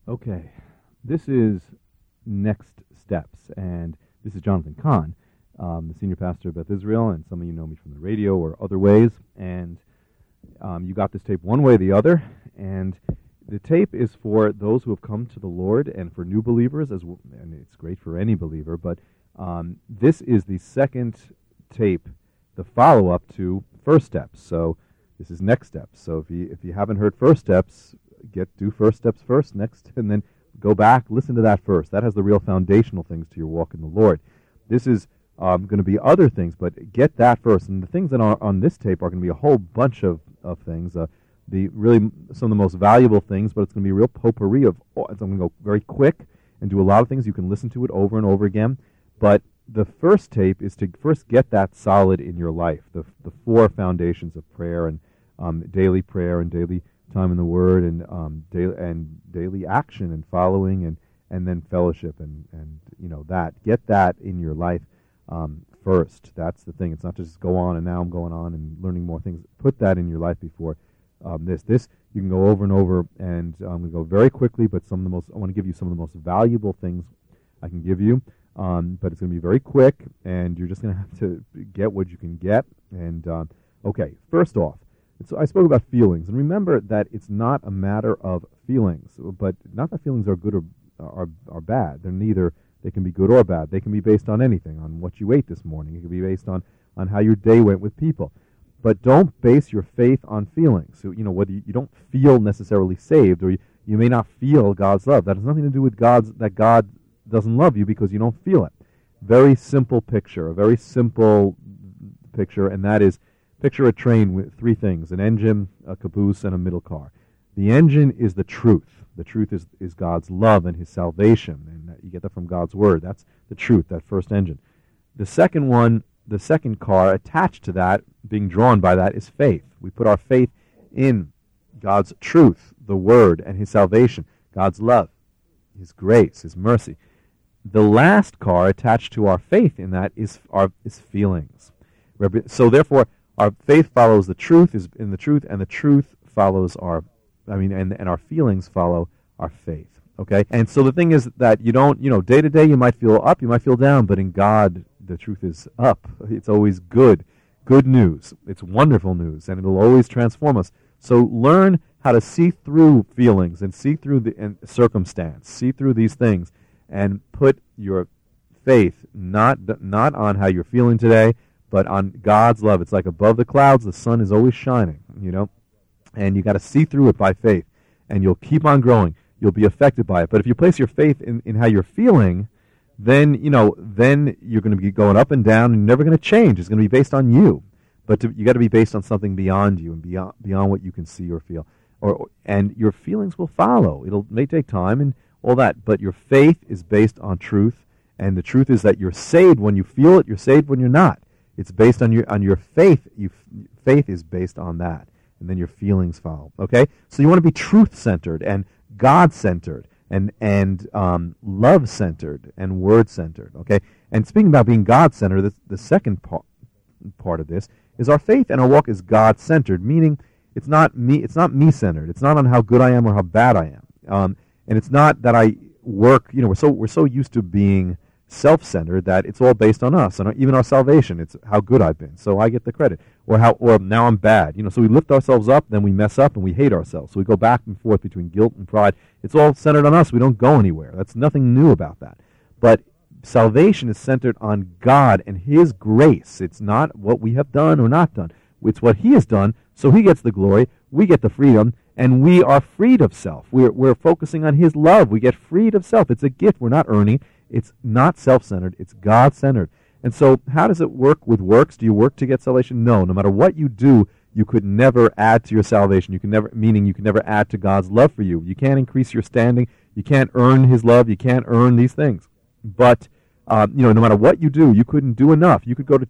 Okay, this is Next Steps, and this is Jonathan Kahn, the senior pastor of Beth Israel, and some of you know me from the radio or other ways, and you got this tape one way or the other, and the tape is for those who have come to the Lord and for new believers, and it's great for any believer, but this is the second tape, the follow-up to First Steps, so this is Next Steps. So if you haven't heard First Steps, do First Steps first, next, and then go back, listen to that first. That has the real foundational things to your walk in the Lord. This is going to be other things, but get that first. And the things that are on this tape are going to be a whole bunch of things. Really some of the most valuable things, but it's going to be a real potpourri of. I'm going to go very quick and do a lot of things. You can listen to it over and over again, but the first tape is to first get that solid in your life. The four foundations of prayer and daily prayer and daily time in the Word and daily action and following and then fellowship and that. Get that in your life first. That's the thing. It's not just go on and now I'm going on and learning more things. Put that in your life before this. This you can go over and over, and I'm going to go very quickly, but I want to give you some of the most valuable things I can give you. But it's going to be very quick, and you're just going to have to get what you can get. And okay, first off, so I spoke about feelings, and remember that it's not a matter of feelings, but not that feelings are good or are bad. They're neither. They can be good or bad. They can be based on anything, on what you ate this morning. It can be based on how your day went with people. But don't base your faith on feelings. So, whether you don't feel necessarily saved, or you may not feel God's love. That has nothing to do with that God doesn't love you because you don't feel it. Very simple picture, a very simple picture, and that is, picture a train with three things: an engine, a caboose, and a middle car. The engine is the truth. The truth is God's love and His salvation, and you get that from God's Word. That's the truth, that first engine. The second car attached to that, being drawn by that, is faith. We put our faith in God's truth, the Word, and His salvation, God's love, His grace, His mercy. The last car attached to our faith in that is feelings. So therefore, our faith follows the truth, is in the truth, and the truth follows and our feelings follow our faith. Okay? And so the thing is that you don't, day to day you might feel up, you might feel down, but in God, the truth is up. It's always good. Good news. It's wonderful news, and it'll always transform us. So learn how to see through feelings and see through the circumstance, see through these things, and put your faith not on how you're feeling today, but on God's love. It's like above the clouds, the sun is always shining, and you got to see through it by faith, and you'll keep on growing. You'll be affected by it. But if you place your faith in how you're feeling, then you're going to be going up and down, and you're never going to change. It's going to be based on you. But you got to be based on something beyond you and beyond what you can see or feel. And your feelings will follow. It may take time and all that, but your faith is based on truth, and the truth is that you're saved when you feel it. You're saved when you're not. It's based on your faith. Faith is based on that, and then your feelings follow. Okay, so you want to be truth-centered and God-centered and love-centered and word-centered. Okay, and speaking about being God-centered, the second part of this is our faith and our walk is God-centered, meaning it's not me-centered. It's not on how good I am or how bad I am. And it's not that I work. We're so used to being self-centered that it's all based on us and even our salvation. It's how good I've been, so I get the credit, or now I'm bad. So we lift ourselves up, then we mess up and we hate ourselves. So we go back and forth between guilt and pride. It's all centered on us. We don't go anywhere. That's nothing new about that. But salvation is centered on God and His grace. It's not what we have done or not done. It's what He has done. So He gets the glory. We get the freedom. And we are freed of self. We're focusing on His love. We get freed of self. It's a gift. We're not earning. It's not self-centered. It's God-centered. And so how does it work with works? Do you work to get salvation? No. No matter what you do, you could never add to your salvation. You can never add to God's love for you. You can't increase your standing. You can't earn His love. You can't earn these things. But no matter what you do, you couldn't do enough. You could go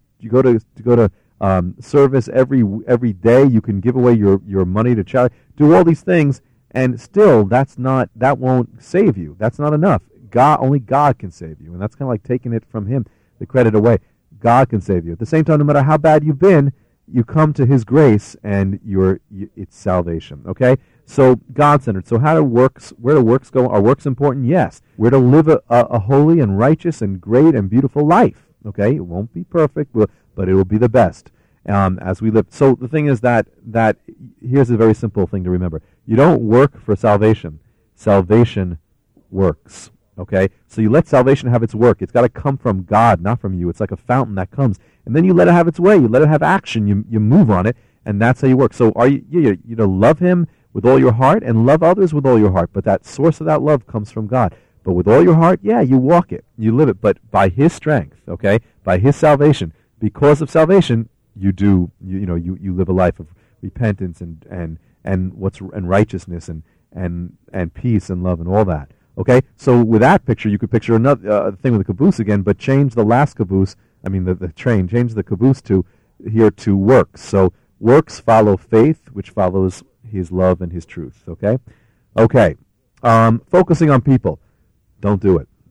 to service every day. You can give away your money to charity. Do all these things, and still that won't save you. That's not enough. Only God can save you, and that's kind of like taking it from Him, the credit away. God can save you. At the same time, no matter how bad you've been, you come to His grace, and it's salvation. Okay, so God-centered. So how do works? Where do works go? Are works important? Yes. We're to live a holy and righteous and great and beautiful life. Okay, it won't be perfect, but it will be the best as we live. So the thing is that here's a very simple thing to remember: you don't work for salvation. Salvation works. Okay, so you let salvation have its work. It's got to come from God, not from you. It's like a fountain that comes, and then you let it have its way. You let it have action. You move on it, and that's how you work. So are you to love Him with all your heart and love others with all your heart, but that source of that love comes from God. But with all your heart, yeah, you walk it, you live it, but by His strength, okay, by His salvation, because of salvation, you live a life of repentance and righteousness and peace and love and all that. Okay, so with that picture, you could picture another thing with the caboose again, but change the last caboose. I mean the train. Change the caboose to works. So works follow faith, which follows His love and His truth. Okay. Focusing on people. Don't do it.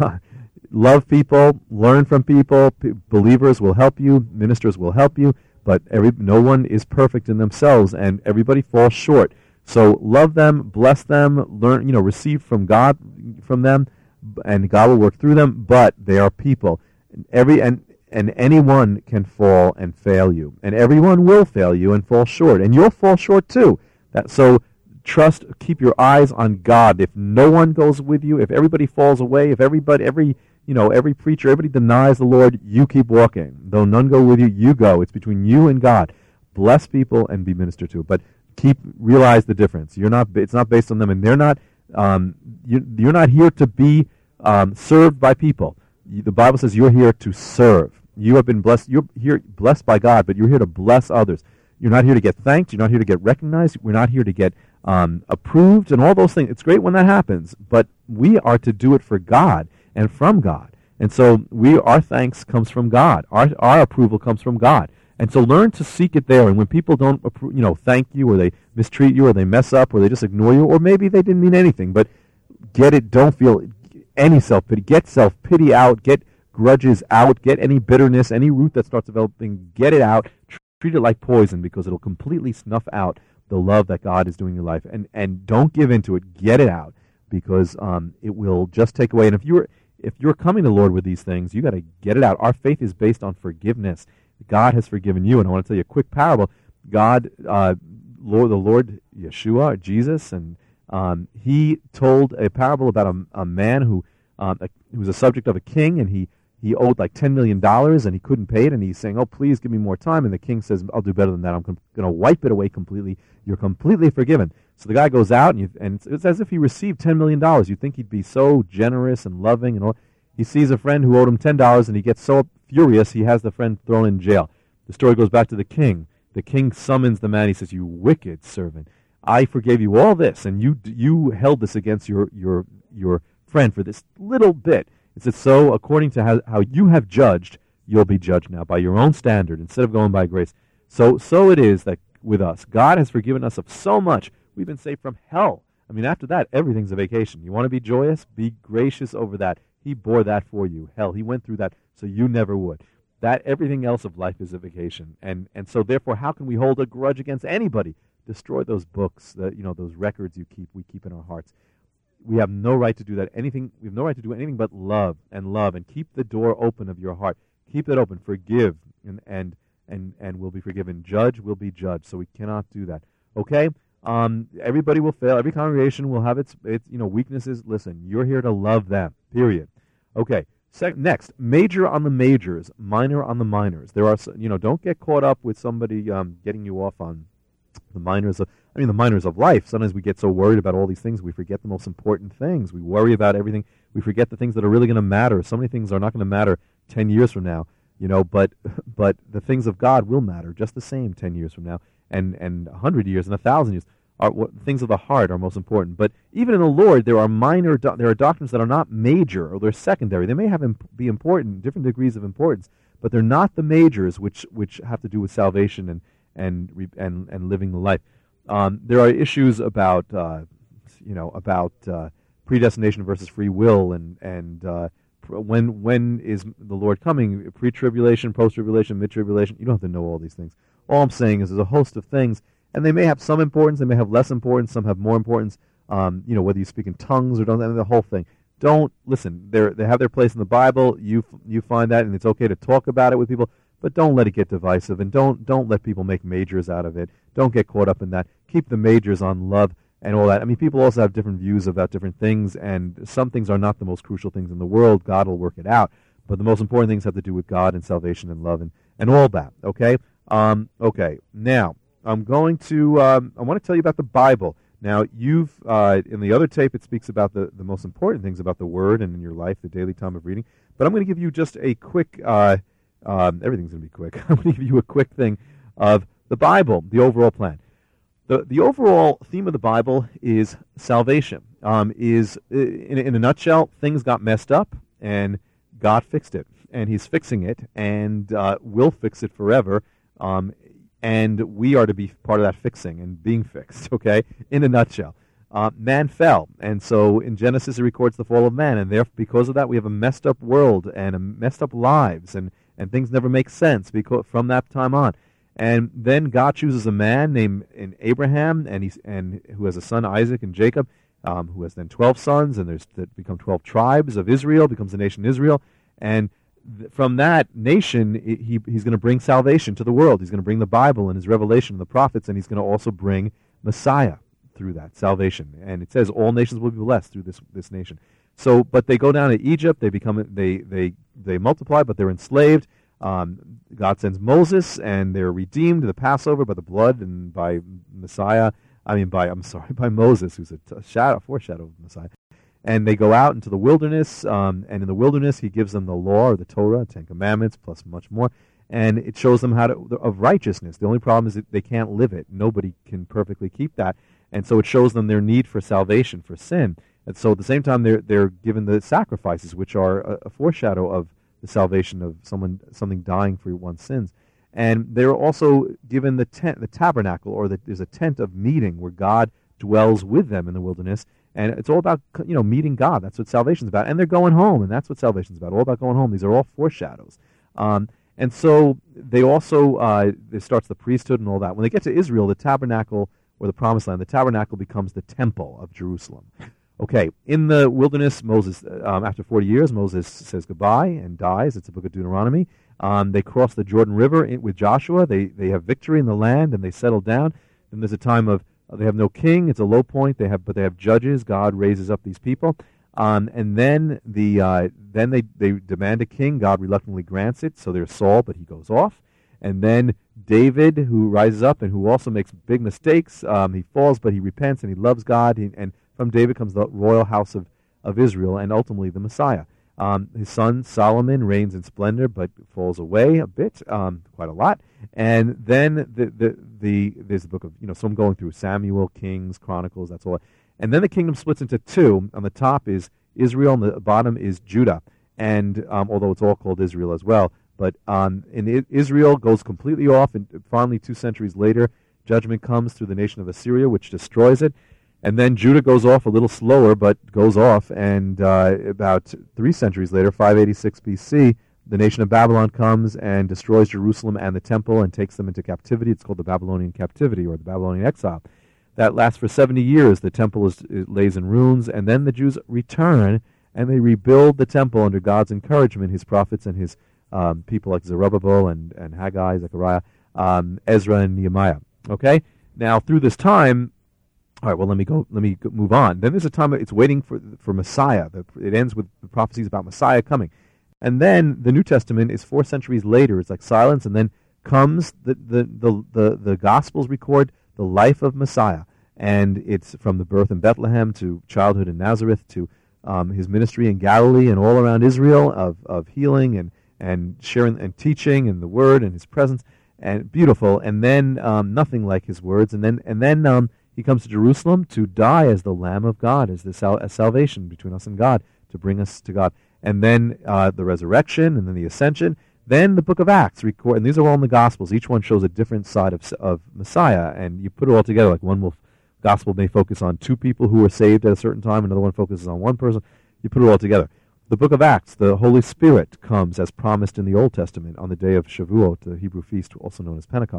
Love people. Learn from people. Believers will help you. Ministers will help you. But no one is perfect in themselves, and everybody falls short. So love them, bless them, learn, receive from God, from them, and God will work through them. But they are people, and anyone can fall and fail you, and everyone will fail you and fall short, and you'll fall short too. So trust, keep your eyes on God. If no one goes with you, if everybody falls away, if every preacher, everybody denies the Lord, you keep walking. Though none go with you, you go. It's between you and God. Bless people and be ministered to, but realize the difference. It's not based on them, and they're not. You're not here to be served by people. The Bible says you're here to serve. You have been blessed. You're here blessed by God, but you're here to bless others. You're not here to get thanked. You're not here to get recognized. We're not here to get approved and all those things. It's great when that happens, but we are to do it for God and from God. And so our thanks comes from God. Our approval comes from God. And so learn to seek it there. And when people don't thank you, or they mistreat you, or they mess up, or they just ignore you, or maybe they didn't mean anything, but get it. Don't feel any self-pity. Get self-pity out. Get grudges out. Get any bitterness, any root that starts developing, get it out. Treat it like poison, because it'll completely snuff out the love that God is doing in your life. And don't give into it. Get it out, because it will just take away. And if you're coming to the Lord with these things, you got to get it out. Our faith is based on forgiveness. God has forgiven you, and I want to tell you a quick parable. God, the Lord Yeshua, Jesus, and He told a parable about a man who was a subject of a king, and he owed like $10 million, and he couldn't pay it, and he's saying, "Oh, please give me more time." And the king says, "I'll do better than that. I'm going to wipe it away completely. You're completely forgiven." So the guy goes out, and it's as if he received $10 million. You'd think he'd be so generous and loving, and all. He sees a friend who owed him $10, and he gets so furious, he has the friend thrown in jail. The story goes back to the king. The king summons the man. He says, "You wicked servant, I forgave you all this, and you held this against your friend for this little bit." It says, "So according to how you have judged, you'll be judged now by your own standard instead of going by grace." So it is that with us, God has forgiven us of so much. We've been saved from hell. I mean, after that, everything's a vacation. You want to be joyous? Be gracious over that. He bore that for you. Hell, He went through that, so you never would. That everything else of life is a vacation, and so therefore, how can we hold a grudge against anybody? Destroy those books, those records we keep in our hearts. We have no right to do that. We have no right to do anything but love, and keep the door open of your heart. Keep it open. Forgive, and we'll be forgiven. Judge will be judged. So we cannot do that. Okay. Everybody will fail. Every congregation will have its weaknesses. Listen, you're here to love them. Period. Okay. Next, major on the majors, minor on the minors. There are, don't get caught up with somebody getting you off on the minors of life. Sometimes we get so worried about all these things, we forget the most important things. We worry about everything. We forget the things that are really going to matter. So many things are not going to matter 10 years from now, but the things of God will matter just the same 10 years from now, and 100 years and 1,000 years. Things of the heart are most important. But even in the Lord, there are doctrines that are not major, or they're secondary. They may be important, different degrees of importance, but they're not the majors, which have to do with salvation and living the life. There are issues about predestination versus free will, and when is the Lord coming? Pre-tribulation, post-tribulation, mid-tribulation. You don't have to know all these things. All I'm saying is there's a host of things, and they may have some importance, they may have less importance, some have more importance, whether you speak in tongues or don't, the whole thing. Don't listen. They have their place in the Bible. You find that, and it's okay to talk about it with people, but don't let it get divisive, and don't let people make majors out of it. Don't get caught up in that. Keep the majors on love and all that. I mean, people also have different views about different things, and some things are not the most crucial things in the world. God will work it out, but the most important things have to do with God and salvation and love and all that. Okay. Okay. Now I'm going to. I want to tell you about the Bible. Now, you've, in the other tape, it speaks about the most important things about the Word and in your life, the daily time of reading. But I'm going to give you just a quick, everything's going to be quick. I'm going to give you a quick thing of the Bible, the overall plan. The overall theme of the Bible is salvation. In a nutshell, things got messed up, and God fixed it. And He's fixing it, and will fix it forever. And we are to be part of that fixing and being fixed, okay, in a nutshell. Man fell, and so in Genesis it records the fall of man, and therefore, because of that, we have a messed up world and a messed up lives, and things never make sense from that time on. And then God chooses a man named Abraham, and who has a son Isaac and Jacob, who has then 12 sons, and that become 12 tribes of Israel, becomes the nation Israel, and from that nation, he's going to bring salvation to the world. He's going to bring the Bible and his revelation and the prophets, and he's going to also bring Messiah through that salvation. And it says all nations will be blessed through this nation. So, but they go down to Egypt. They multiply, but they're enslaved. God sends Moses, and they're redeemed, the Passover, by the blood and by Messiah. By Moses, who's a foreshadow of Messiah. And they go out into the wilderness, and in the wilderness he gives them the law, or the Torah, 10 Commandments, plus much more, and it shows them of righteousness. The only problem is that they can't live it. Nobody can perfectly keep that, and so it shows them their need for salvation, for sin. And so at the same time, they're given the sacrifices, which are a foreshadow of the salvation of something dying for one's sins. And they're also given the tabernacle, or there's a tent of meeting where God dwells with them in the wilderness. And it's all about, meeting God. That's what salvation's about. And they're going home, and that's what salvation's about, all about going home. These are all foreshadows. And so they also, it starts the priesthood and all that. When they get to Israel, the tabernacle, or the promised land, the tabernacle becomes the temple of Jerusalem. Okay, in the wilderness, Moses, after 40 years, Moses says goodbye and dies. It's the book of Deuteronomy. They cross the Jordan River with Joshua. They have victory in the land, and they settle down. And there's a time of they have no king. It's a low point. But they have judges. God raises up these people, and then they demand a king. God reluctantly grants it. So there's Saul, but he goes off, and then David, who rises up and who also makes big mistakes. He falls, but he repents and he loves God. And from David comes the royal house of Israel, and ultimately the Messiah. His son Solomon reigns in splendor, but falls away a bit, quite a lot. And then there's the book of, so I'm going through Samuel, Kings, Chronicles, that's all. And then the kingdom splits into two. On the top is Israel, and the bottom is Judah. And although it's all called Israel as well, but Israel goes completely off, and finally 2 centuries later, judgment comes through the nation of Assyria, which destroys it. And then Judah goes off a little slower, but goes off, and about 3 centuries later, 586 BC, the nation of Babylon comes and destroys Jerusalem and the temple and takes them into captivity. It's called the Babylonian captivity, or the Babylonian exile. That lasts for 70 years. The temple lays in ruins, and then the Jews return, and they rebuild the temple under God's encouragement, his prophets and his people like Zerubbabel and Haggai, Zechariah, Ezra, and Nehemiah. Okay? Now, through this time, all right, well, let me move on. Then there's a time it's waiting for Messiah. It ends with the prophecies about Messiah coming. And then the New Testament is 4 centuries later. It's like silence, and then comes the Gospels record the life of Messiah. And it's from the birth in Bethlehem to childhood in Nazareth to his ministry in Galilee and all around Israel of healing and sharing and teaching and the word and his presence, and beautiful. And then nothing like his words. And then he comes to Jerusalem to die as the Lamb of God, as salvation between us and God, to bring us to God. And then the resurrection, and then the ascension. Then the book of Acts record, and these are all in the Gospels. Each one shows a different side of Messiah, and you put it all together. Like gospel may focus on 2 people who were saved at a certain time, another one focuses on 1 person. You put it all together. The book of Acts, the Holy Spirit comes as promised in the Old Testament on the day of Shavuot, the Hebrew feast, also known as Pentecost.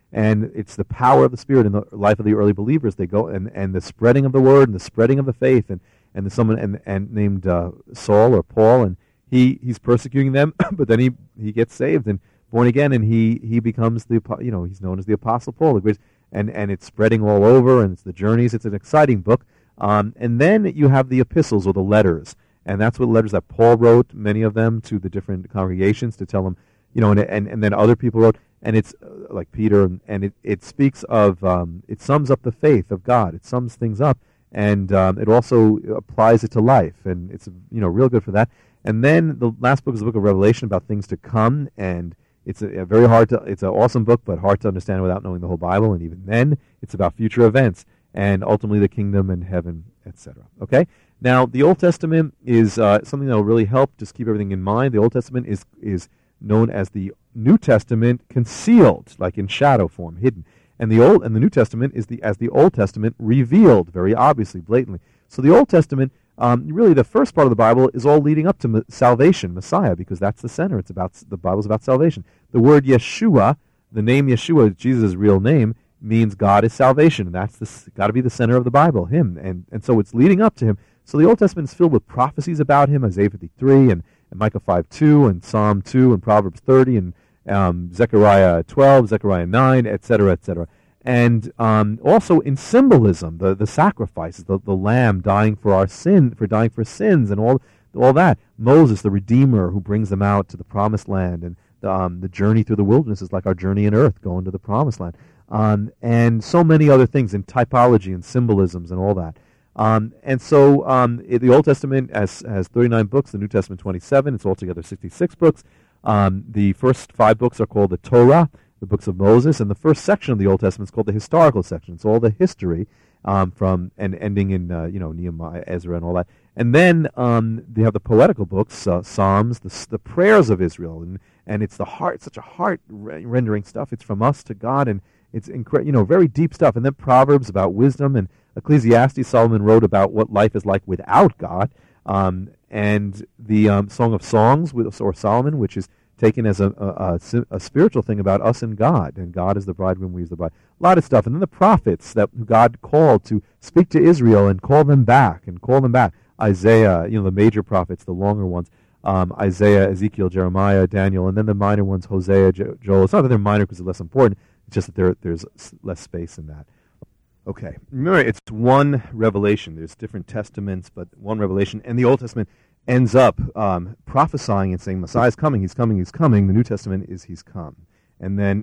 And it's the power of the Spirit in the life of the early believers. They go and the spreading of the word and the spreading of the faith. And there's someone and named Saul or Paul, and he's persecuting them, but then he gets saved and born again, and he becomes he's known as the Apostle Paul. And it's spreading all over, and it's the journeys. It's an exciting book. And then you have the epistles or the letters, and that's what letters that Paul wrote, many of them, to the different congregations to tell them, and then other people wrote, and it's like Peter, and it speaks of, it sums up the faith of God. It sums things up, and it also applies it to life, and it's real good for that. And then the last book is the book of Revelation about things to come, and it's it's an awesome book, but hard to understand without knowing the whole Bible, and even then, it's about future events, and ultimately the kingdom and heaven, etc. Okay? Now, the Old Testament is something that will really help. Just keep everything in mind. The Old Testament is known as the New Testament concealed, like in shadow form, hidden. And the New Testament is as the Old Testament revealed, very obviously, blatantly. So the Old Testament, really the first part of the Bible is all leading up to salvation, Messiah, because that's the center. The Bible's about salvation. The word Yeshua, the name Yeshua, Jesus' real name, means God is salvation, and that's got to be the center of the Bible, Him, and so it's leading up to Him. So the Old Testament is filled with prophecies about Him, Isaiah 53 and Micah 5:2 and Psalm 2 and Proverbs 30 and Zechariah 12, Zechariah 9, etc., etc. And also in symbolism, the sacrifices, the Lamb dying for sins, and all that. Moses, the Redeemer, who brings them out to the Promised Land, and the journey through the wilderness is like our journey in earth, going to the Promised Land. And so many other things in typology and symbolisms and all that. And so the Old Testament has 39 books, the New Testament 27. It's altogether 66 books. The first 5 books are called the Torah, the books of Moses, and the first section of the Old Testament is called the historical section. It's all the history from and ending in Nehemiah, Ezra, and all that. And then they have the poetical books, Psalms, the prayers of Israel, and it's such a heart-rendering stuff. It's from us to God, and it's very deep stuff. And then Proverbs about wisdom, and Ecclesiastes, Solomon wrote about what life is like without God. And the Song of Songs, or Solomon, which is taken as a spiritual thing about us and God is the bridegroom, we is the bride. A lot of stuff. And then the prophets that God called to speak to Israel and call them back. Isaiah, the major prophets, the longer ones. Isaiah, Ezekiel, Jeremiah, Daniel, and then the minor ones, Hosea, Joel. It's not that they're minor because they're less important. It's just that there's less space in that. Okay. Remember, it's one revelation. There's different testaments, but one revelation. And the Old Testament ends up prophesying and saying, Messiah's coming, He's coming, He's coming. The New Testament is He's come. And then,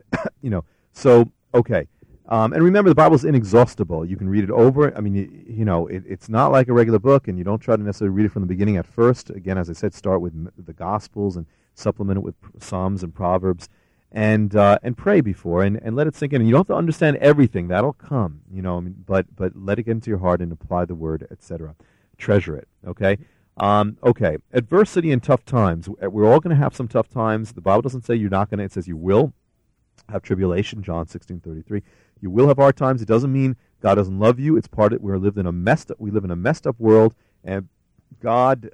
okay. And remember, the Bible's inexhaustible. You can read it over. I mean, it's not like a regular book, and you don't try to necessarily read it from the beginning at first. Again, as I said, start with the Gospels and supplement it with Psalms and Proverbs, and pray before, and let it sink in. And you don't have to understand everything. That'll come, but let it get into your heart and apply the word, etc. Treasure it, okay? Okay, adversity and tough times. We're all going to have some tough times. The Bible doesn't say you're not going to. It says you will have tribulation, John 16:33. You will have hard times. It doesn't mean God doesn't love you. It's part of it. We live in a messed up world, and God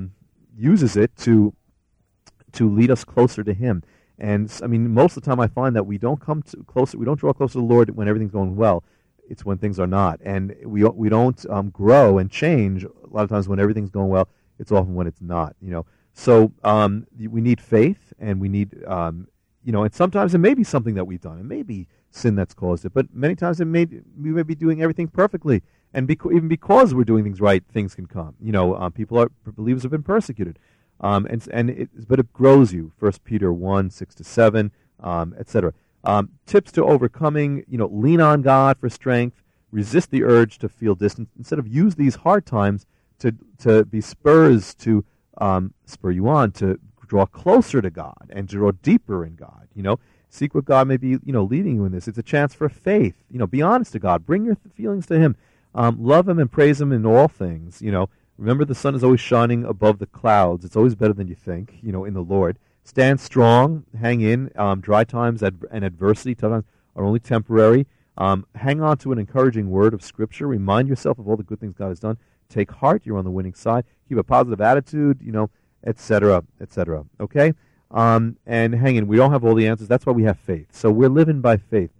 uses it to lead us closer to Him. And I mean, most of the time, I find that we don't draw closer to the Lord when everything's going well. It's when things are not, and we don't grow and change a lot of times when everything's going well. It's often when it's not. So we need faith, and we need and sometimes it may be something that we've done. It may be sin that's caused it, but many times we may be doing everything perfectly, and even because we're doing things right, things can come. Believers have been persecuted, but it grows you. 1 Peter 1:6-7, etc. Tips to overcoming: lean on God for strength, resist the urge to feel distant. Instead of use these hard times to be spurs to spur you on to draw closer to God and draw deeper in God. Seek what God may be, leading you in this. It's a chance for faith. Be honest to God. Bring your feelings to Him. Love Him and praise Him in all things. Remember, the sun is always shining above the clouds. It's always better than you think, in the Lord. Stand strong. Hang in. Dry times and adversity sometimes are only temporary. Hang on to an encouraging word of Scripture. Remind yourself of all the good things God has done. Take heart. You're on the winning side. Keep a positive attitude, etc., etc. Okay? And hang in. We don't have all the answers. That's why we have faith. So we're living by faith, but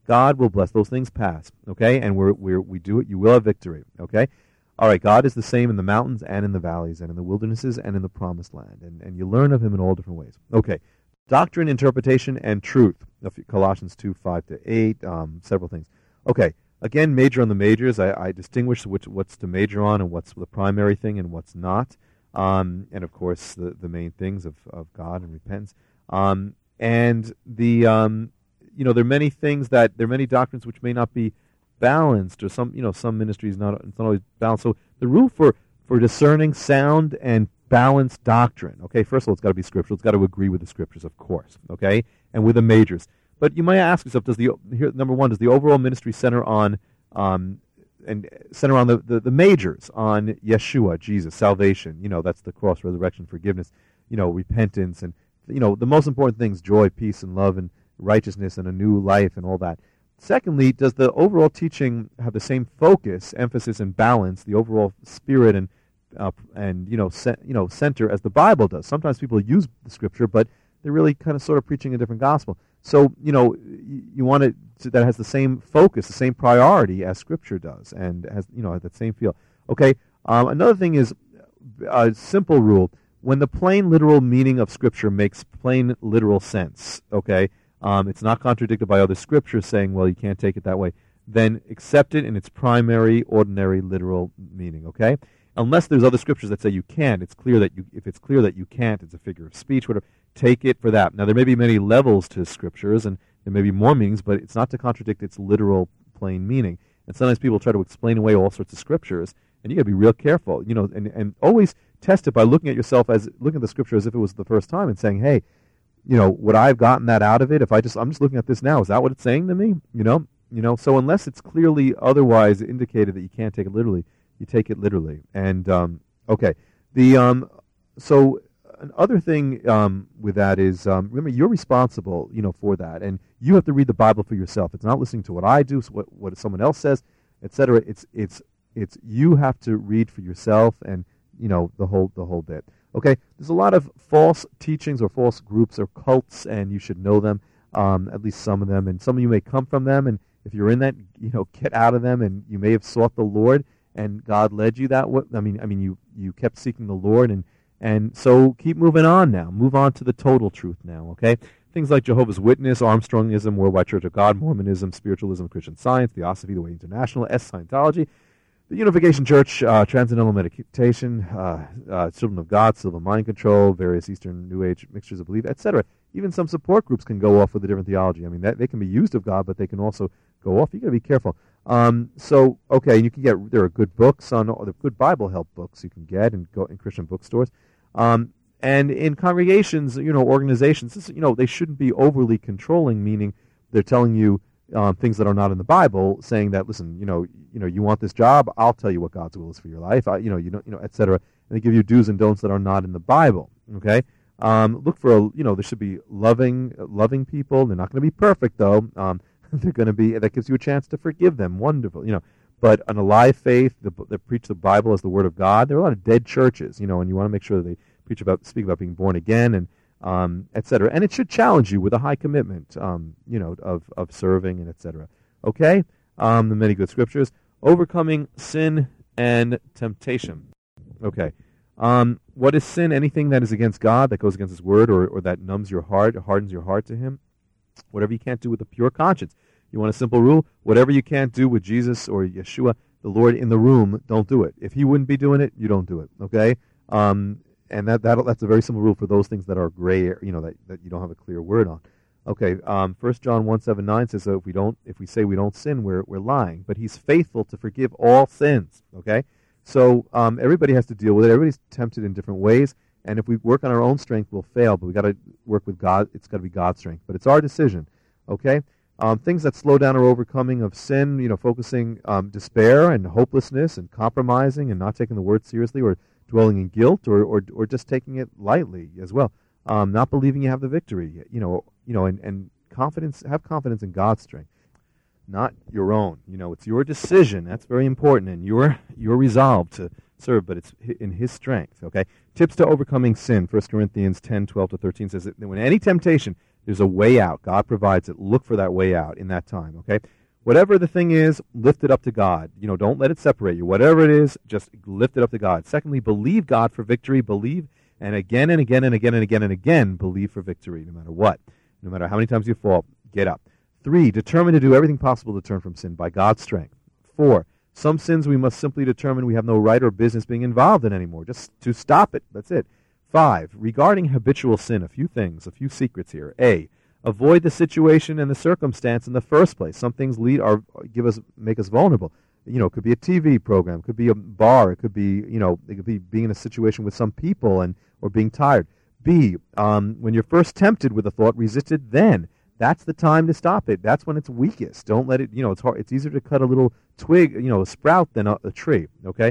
God will bless. Those things pass, okay? And we do it. You will have victory, okay? All right, God is the same in the mountains and in the valleys and in the wildernesses and in the promised land. And you learn of him in all different ways. Okay, doctrine, interpretation, and truth. Colossians 2, 5 to 8, several things. Okay, again, major on the majors. I distinguish what's to major on and what's the primary thing and what's not. And, of course, the main things of God and repentance. And there are many things there are many doctrines which may not be balanced, or some ministries it's not always balanced. So the rule for discerning sound and balanced doctrine, okay, first of all, it's got to be scriptural. It's got to agree with the scriptures, of course, okay, and with the majors. But you might ask yourself, number one, does the overall ministry center on the majors, on Yeshua, Jesus, salvation? That's the cross, resurrection, forgiveness, repentance, and the most important things: joy, peace, and love, and righteousness, and a new life, and all that. Secondly, does the overall teaching have the same focus, emphasis, and balance, the overall spirit and center as the Bible does? Sometimes people use the Scripture, but they're really kind of sort of preaching a different gospel. So you want it that has the same focus, the same priority as Scripture does, and has that same feel. Okay. Another thing is a simple rule: when the plain literal meaning of Scripture makes plain literal sense, okay. It's not contradicted by other scriptures saying, well, you can't take it that way, then accept it in its primary, ordinary, literal meaning, okay? Unless there's other scriptures that say you can, if it's clear that you can't, it's a figure of speech, whatever, take it for that. Now, there may be many levels to scriptures, and there may be more meanings, but it's not to contradict its literal, plain meaning. And sometimes people try to explain away all sorts of scriptures, and you got to be real careful, and always test it by looking at the scripture as if it was the first time and saying, hey, would I have gotten that out of it if I'm just looking at this now? Is that what it's saying to me? So unless it's clearly otherwise indicated that you can't take it literally, you take it literally. And okay, so another thing with that is remember, you're responsible, for that, and you have to read the Bible for yourself. It's not listening to what I do, what someone else says, etc. It's you have to read for yourself, and the whole bit. Okay, there's a lot of false teachings or false groups or cults, and you should know them, at least some of them, and some of you may come from them, and if you're in that, get out of them, and you may have sought the Lord, and God led you that way. You kept seeking the Lord, and so keep moving on now. Move on to the total truth now, okay? Things like Jehovah's Witness, Armstrongism, Worldwide Church of God, Mormonism, Spiritualism, Christian Science, Theosophy, The Way International, Scientology, the Unification Church, Transcendental Meditation, Children of God, Silver Mind Control, various Eastern New Age mixtures of belief, etc. Even some support groups can go off with a different theology. They can be used of God, but they can also go off. You got to be careful. Okay, you can there are good books the good Bible help books you can get and go in Christian bookstores, and in congregations, organizations. They shouldn't be overly controlling, meaning they're telling you things that are not in the Bible, saying that, listen, you want this job, I'll tell you what God's will is for your life, etc. And they give you do's and don'ts that are not in the Bible. Okay, look for there should be loving people. They're not going to be perfect though. They're going to be, that gives you a chance to forgive them. Wonderful, But an alive faith that preach the Bible as the Word of God. There are a lot of dead churches, and you want to make sure that they speak about being born again and etc. And it should challenge you with a high commitment, of serving and etc. Okay, the many good scriptures, overcoming sin and temptation. Okay, what is sin? Anything that is against God, that goes against His Word, or that numbs your heart, or hardens your heart to Him. Whatever you can't do with a pure conscience. You want a simple rule? Whatever you can't do with Jesus or Yeshua, the Lord, in the room, don't do it. If He wouldn't be doing it, you don't do it. Okay. And that's a very simple rule for those things that are gray, that you don't have a clear word on. Okay, 1 John 1:7-9 says, so if we say we don't sin, we're lying. But He's faithful to forgive all sins. Okay, so everybody has to deal with it. Everybody's tempted in different ways, and if we work on our own strength, we'll fail. But we got to work with God. It's got to be God's strength. But it's our decision. Okay, things that slow down our overcoming of sin. Focusing despair and hopelessness and compromising and not taking the word seriously, or dwelling in guilt, or just taking it lightly as well. Not believing you have the victory, and confidence. Have confidence in God's strength, not your own. It's your decision. That's very important, and your resolve to serve, but it's in His strength. Okay. Tips to overcoming sin. 1 Corinthians 10:12-13 says that when any temptation There's a way out. God provides it. Look for that way out in that time, okay? Whatever the thing is, lift it up to God. Don't let it separate you. Whatever it is, just lift it up to God. Secondly, believe God for victory. Believe, and again and again and again and again and again, believe for victory, no matter what. No matter how many times you fall, get up. 3, determine to do everything possible to turn from sin by God's strength. 4, some sins we must simply determine we have no right or business being involved in anymore, just to stop it. That's it. 5, regarding habitual sin, a few things, a few secrets here. A, avoid the situation and the circumstance in the first place. Some things make us vulnerable. It could be a TV program, it could be a bar, it could be, it could be being in a situation with some people or being tired. B, when you're first tempted with a thought, resist it then. That's the time to stop it. That's when it's weakest. Don't let it, it's hard. It's easier to cut a little twig, a sprout than a tree, okay?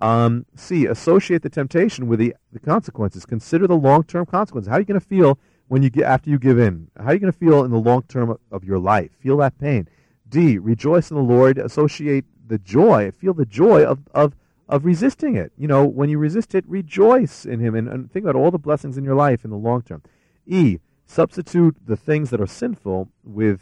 C, associate the temptation with the consequences. Consider the long-term consequences. How are you going to feel after you give in? How are you going to feel in the long term of your life? Feel that pain. D, rejoice in the Lord. Associate the joy. Feel the joy of resisting it. When you resist it, rejoice in Him and think about all the blessings in your life in the long term. E, substitute the things that are sinful with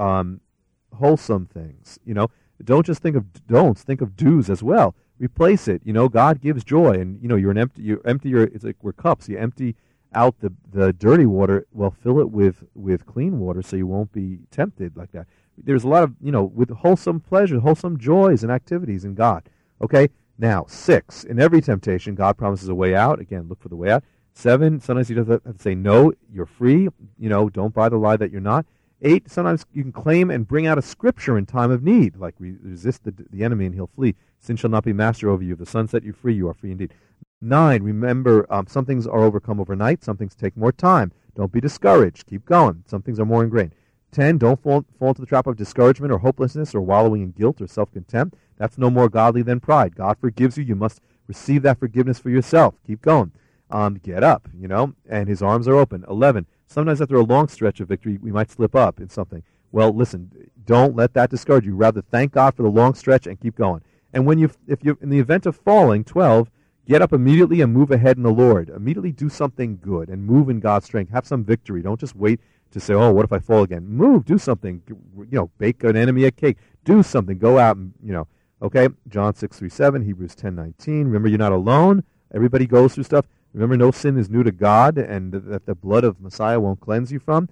wholesome things. Don't just think of don'ts. Think of do's as well. Replace it. God gives joy, and you empty your. It's like we're cups. You empty out the dirty water. Well, fill it with clean water, so you won't be tempted like that. There's a lot of with wholesome pleasure, wholesome joys and activities in God. Okay. Now 6, in every temptation, God promises a way out. Again, look for the way out. 7, sometimes He doesn't have to say no. You're free. Don't buy the lie that you're not. 8, sometimes you can claim and bring out a scripture in time of need, like resist the enemy and he'll flee. Sin shall not be master over you. If the sun set you free, you are free indeed. 9, remember, some things are overcome overnight. Some things take more time. Don't be discouraged. Keep going. Some things are more ingrained. 10, don't fall into the trap of discouragement or hopelessness or wallowing in guilt or self-contempt. That's no more godly than pride. God forgives you. You must receive that forgiveness for yourself. Keep going. Get up, and His arms are open. 11, sometimes after a long stretch of victory, we might slip up in something. Well, listen, don't let that discourage you. Rather, thank God for the long stretch and keep going. And if you're in the event of falling, 12, get up immediately and move ahead in the Lord. Immediately do something good and move in God's strength. Have some victory. Don't just wait to say, oh, what if I fall again? Move, do something. Bake an enemy a cake. Do something. Go out and, okay? John 6:3-7, Hebrews 10:19. Remember, you're not alone. Everybody goes through stuff. Remember, no sin is new to God, and that the blood of Messiah won't cleanse you from.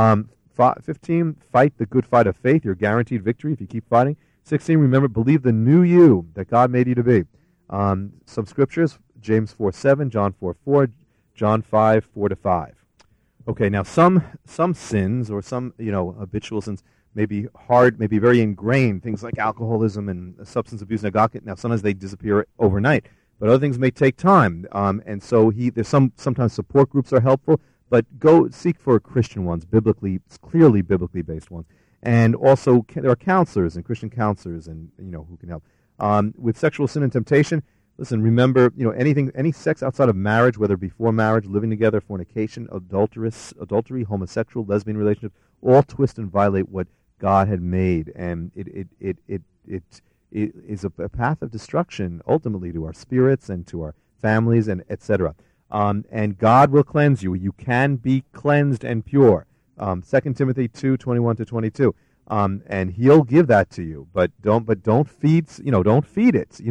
15, fight the good fight of faith. You're guaranteed victory if you keep fighting. 16, remember, believe the new you that God made you to be. Some scriptures, James 4:7, John 4:4, John 5:4-5. Okay, now some sins or some habitual sins may be hard, may be very ingrained. Things like alcoholism and substance abuse. Now sometimes they disappear overnight, but other things may take time. And so there's sometimes support groups are helpful, but go seek for Christian ones, clearly biblically based ones. And also there are counselors and Christian counselors and who can help. With sexual sin and temptation, listen, remember, any sex outside of marriage, whether before marriage, living together, fornication, adultery, homosexual, lesbian relationships, all twist and violate what God had made, and it is a path of destruction ultimately to our spirits and to our families and etc. And God will cleanse you. You can be cleansed and pure. 2 Timothy 2:21-22. And He'll give that to you, but don't feed it.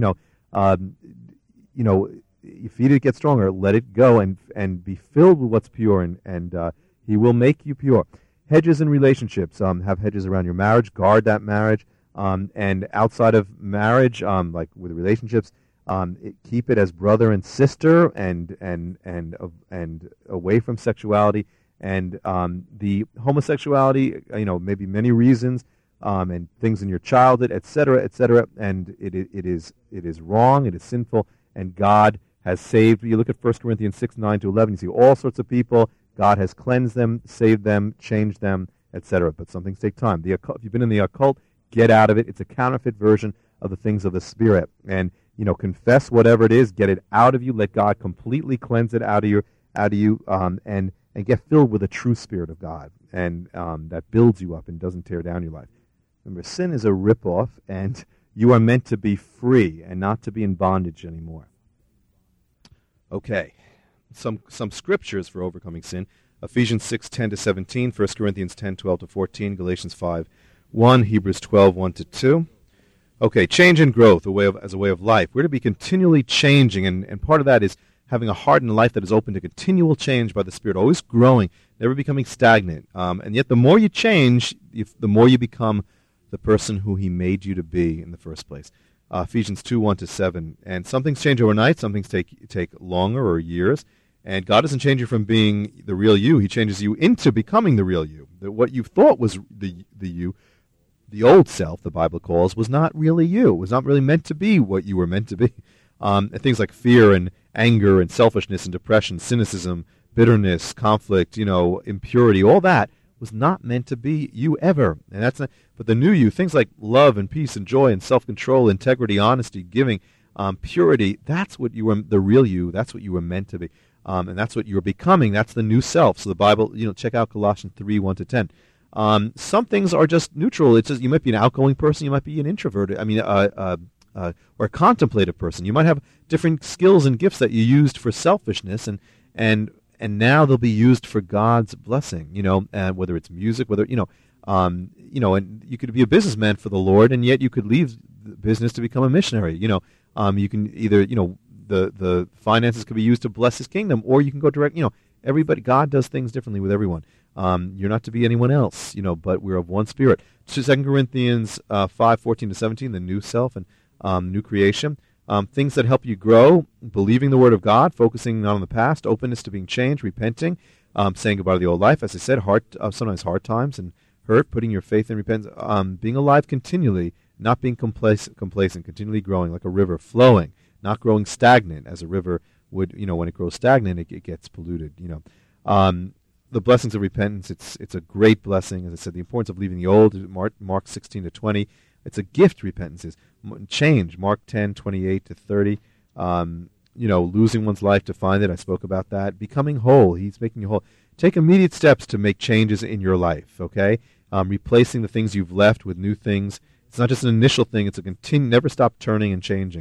You feed it, get stronger. Let it go and be filled with what's pure, and He will make you pure. Hedges in relationships. Have hedges around your marriage. Guard that marriage. And outside of marriage, like with relationships, keep it as brother and sister, and away from sexuality. And the homosexuality, maybe many reasons, and things in your childhood, etc., and it is wrong, it is sinful, and God has saved. You look at 1 Corinthians 6:9-11, you see all sorts of people. God has cleansed them, saved them, changed them, etc. But some things take time. If you've been in the occult, get out of it. It's a counterfeit version of the things of the Spirit. And confess whatever it is, get it out of you. Let God completely cleanse it out of you, and get filled with the true Spirit of God, and that builds you up and doesn't tear down your life. Remember, sin is a ripoff, and you are meant to be free and not to be in bondage anymore. Okay, some scriptures for overcoming sin. Ephesians 6:10 to 17, 1 Corinthians 10:12 to 14, Galatians 5:1, Hebrews 12:1 to 2. Okay, change and growth as a way of life. We're to be continually changing, and part of that is having a heart and life that is open to continual change by the Spirit, always growing, never becoming stagnant. And yet the more you change, the more you become the person who He made you to be in the first place. Ephesians 2:1 to 7. And some things change overnight, some things take longer or years. And God doesn't change you from being the real you. He changes you into becoming the real you. What you thought was the you, the old self, the Bible calls, was not really you. It was not really meant to be what you were meant to be. And things like fear and anger and selfishness and depression, cynicism, bitterness, conflict, impurity, all that was not meant to be you ever. And that's not. But the new you, things like love and peace and joy and self-control, integrity, honesty, giving, purity, that's what you were, the real you. That's what you were meant to be. And that's what you're becoming. That's the new self. So the Bible, check out Colossians 3:1 to 10. Some things are just neutral. It's just, you might be an outgoing person. You might be an introvert. Or a contemplative person. You might have different skills and gifts that you used for selfishness, and now they'll be used for God's blessing. And whether it's music, and you could be a businessman for the Lord, and yet you could leave the business to become a missionary. You can either, the finances could be used to bless His kingdom, or you can go direct. Everybody, God does things differently with everyone. You're not to be anyone else, but we're of one spirit. 2 Corinthians 5:14 to 17, the new self and new creation. Things that help you grow: believing the Word of God, focusing not on the past, openness to being changed, repenting, saying goodbye to the old life. As I said, sometimes hard times and hurt, putting your faith in repentance, being alive continually, not being complacent, continually growing like a river flowing, not growing stagnant as a river would, when it grows stagnant, it gets polluted, The blessings of repentance, it's a great blessing. As I said, the importance of leaving the old, Mark 16 to 20. It's a gift, repentance is. Change, Mark 10:28 to 30. Losing one's life to find it, I spoke about that. Becoming whole, He's making you whole. Take immediate steps to make changes in your life, okay? Replacing the things you've left with new things. It's not just an initial thing, it's a never stop turning and changing.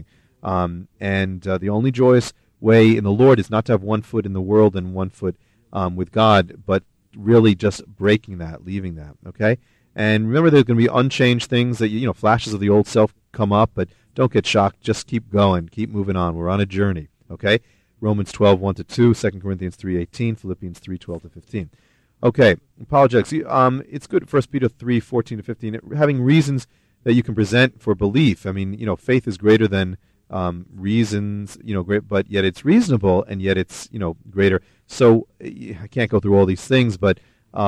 The only joyous way in the Lord is not to have one foot in the world and one foot with God, but really just breaking that, leaving that, okay? And remember, there's going to be unchanged things that, flashes of the old self come up, but don't get shocked. Just keep going. Keep moving on. We're on a journey, okay? Romans 12:1 to 2, 2 Corinthians 3:18, Philippians 3:12 to 15. Okay, apologetics. It's good, 1 Peter 3:14 to 15, having reasons that you can present for belief. Faith is greater than reasons, great, but yet it's reasonable, and yet it's, greater. So I can't go through all these things, but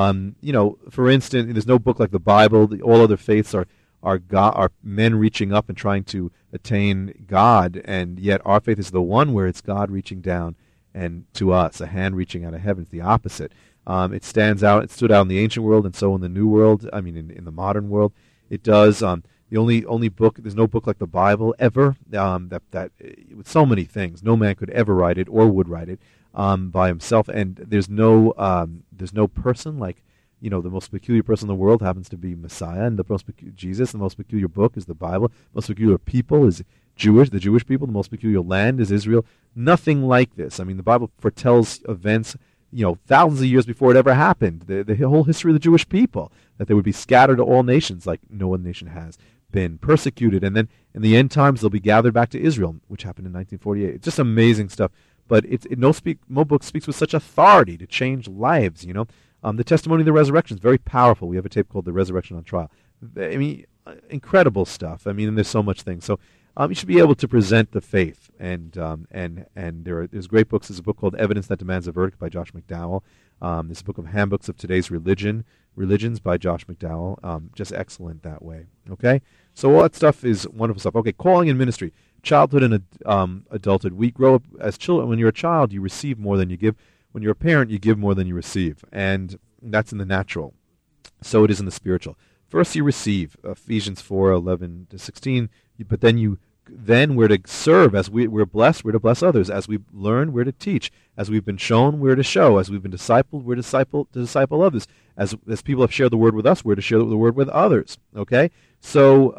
for instance, there's no book like the Bible. All other faiths are men reaching up and trying to attain God, and yet our faith is the one where it's God reaching down and to us, a hand reaching out of heaven. It's the opposite. It stands out. It stood out in the ancient world, and so in the new world. In the modern world, it does. The only book, there's no book like the Bible ever. That with so many things, no man could ever write it or would write it by himself. And there's no person like, the most peculiar person in the world happens to be Messiah, and Jesus. The most peculiar book is the Bible. The most peculiar people is the Jewish people. The most peculiar land is Israel. Nothing like this. The Bible foretells events, thousands of years before it ever happened. The whole history of the Jewish people, that they would be scattered to all nations, like no one nation has been persecuted, and then in the end times they'll be gathered back to Israel, which happened in 1948. It's just amazing stuff. But no book speaks with such authority to change lives. The testimony of the resurrection is very powerful. We have a tape called "The Resurrection on Trial." Incredible stuff. And there's so much things. So you should be able to present the faith, and there's great books. There's a book called "Evidence That Demands a Verdict" by Josh McDowell. There's a book of Handbooks of Today's Religions by Josh McDowell. Just excellent that way. Okay, so all that stuff is wonderful stuff. Okay, calling and ministry, childhood and adulthood. We grow up as children. When you're a child, you receive more than you give. When you're a parent, you give more than you receive, and that's in the natural. So it is in the spiritual. First, you receive, Ephesians 4:11 to 16. But then we're to serve. As we're blessed, we're to bless others. As we learn, we're to teach. As we've been shown, we're to show. As we've been discipled, we're to disciple others. As people have shared the word with us, we're to share the word with others. Okay, so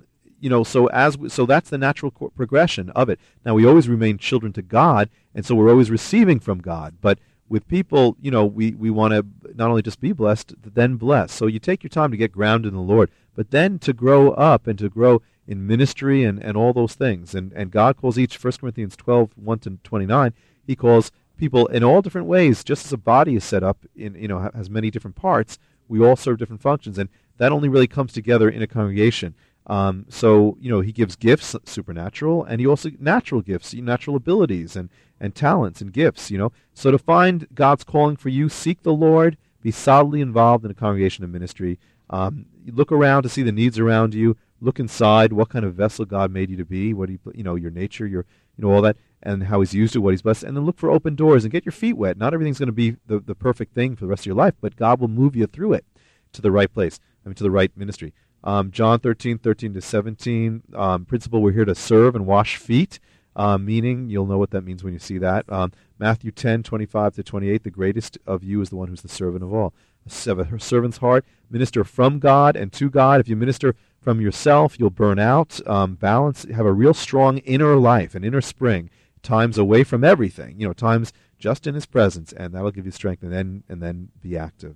so that's the natural progression of it. Now we always remain children to God, and so we're always receiving from God. But with people, we want to not only just be blessed, then bless. So you take your time to get grounded in the Lord, but then to grow up and to grow in ministry and all those things. And God calls each, 1 Corinthians 12, 1-29, he calls people in all different ways, just as a body is set up, has many different parts, we all serve different functions, and that only really comes together in a congregation. So he gives gifts, supernatural, and he also natural gifts, natural abilities and talents and gifts, So to find God's calling for you, seek the Lord, be solidly involved in a congregation of ministry. Look around to see the needs around you. Look inside, what kind of vessel God made you to be, what your nature, your all that, and how he's used it, what he's blessed, and then look for open doors and get your feet wet. Not everything's going to be the perfect thing for the rest of your life, but God will move you through it to the right place, to the right ministry. John 13:13-17, principle, we're here to serve and wash feet, meaning, you'll know what that means when you see that. Matthew 10:25-28, the greatest of you is the one who's the servant of all. A servant's heart, minister from God and to God. If you minister from yourself, you'll burn out. Balance, have a real strong inner life, an inner spring, times away from everything, times just in his presence, and that'll give you strength, and then be active,